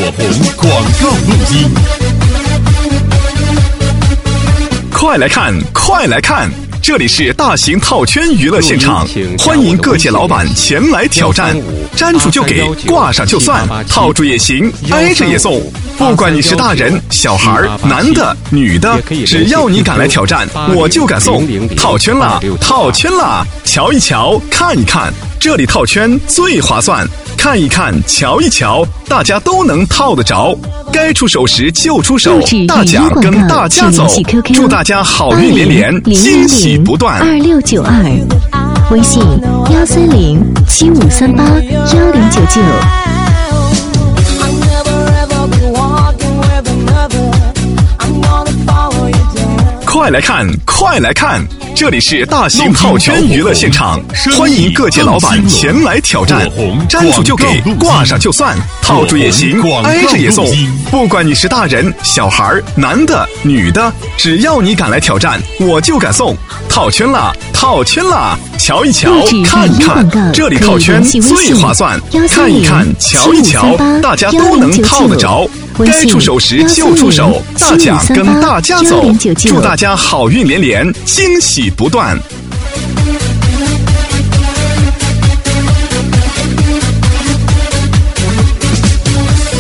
红广告录音。 快来看，快来看！这里是大型套圈娱乐现场，欢迎各界老板前来挑战，粘住就给，挂上就算，套住也行，挨着也送。不管你是大人、小孩、男的、女的，只要你敢来挑战，我就敢送。套圈啦，套圈啦！瞧一瞧，看一看，这里套圈最划算。看一看，瞧一瞧，大家都能套得着。该出手时就出手，大奖跟大家走。祝大家好运连连，惊喜不断。 2692，微信13075381099。 快来看，快来看！这里是大型套圈娱乐现场，欢迎各界老板前来挑战，粘住就给，挂上就算，套住也行，挨着也送。不管你是大人、小孩、男的、女的，只要你敢来挑战，我就敢送。套圈啦，套圈啦！瞧一瞧，看一看，这里套圈最划算。看一看，瞧一瞧，大家都能套得着。该出手时就出手，大奖跟大家走。祝大家好运连连，惊喜不断。